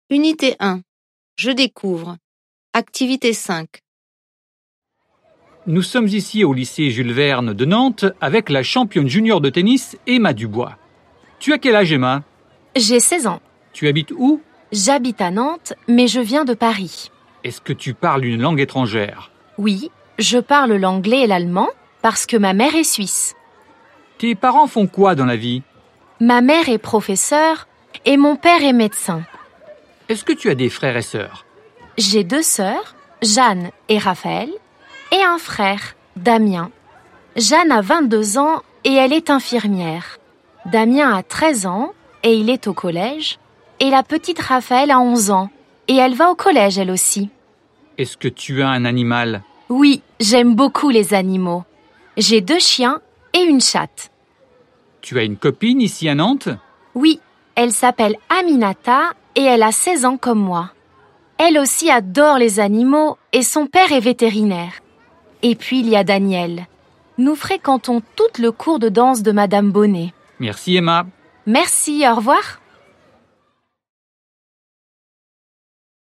Unité 1. Je découvre. Activité 5. Nous sommes ici au lycée Jules Verne de Nantes avec la championne junior de tennis Emma Dubois. Tu as quel âge, Emma? J'ai 16 ans. Tu habites où? J'habite à Nantes, mais je viens de Paris. Est-ce que tu parles une langue étrangère? Oui, je parle l'anglais et l'allemand parce que ma mère est suisse. Tes parents font quoi dans la vie? Ma mère est professeure et mon père est médecin. Est-ce que tu as des frères et sœurs? J'ai 2 sœurs, Jeanne et Raphaël, et un frère, Damien. Jeanne a 22 ans et elle est infirmière. Damien a 13 ans et il est au collège. Et la petite Raphaël a 11 ans et elle va au collège elle aussi. Est-ce que tu as un animal? Oui, j'aime beaucoup les animaux. J'ai 2 chiens et une chatte. Tu as une copine ici à Nantes? Oui, elle s'appelle Aminata et elle a 16 ans comme moi. Elle aussi adore les animaux et son père est vétérinaire. Et puis il y a Daniel. Nous fréquentons tout le cours de danse de Madame Bonnet. Merci, Emma. Merci, au revoir.